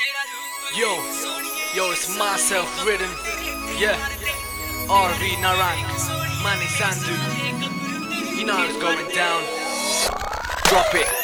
Yo, it's myself written. Yeah, RV Narang, Mani Sandhu. You know how it's going down. Drop it.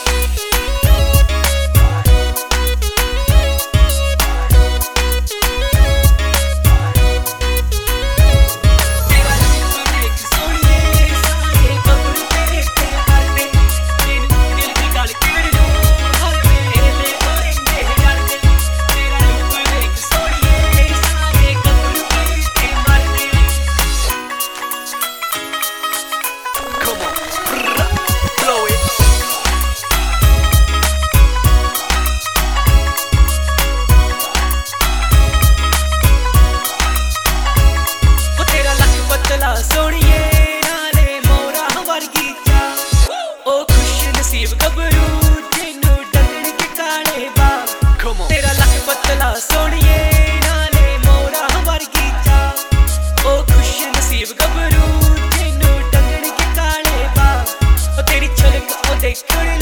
सोनिए नाले मोरा वर्गी चा ओ खुश नसीब गबरू तेनू डंगण के काले बाल तेरा लक पतला सोनिए नाले मोरा वर्गी चा ओ खुश नसीब गबरू तेनू डंगण के काले बाल ओ तेरी छलक ओ देखण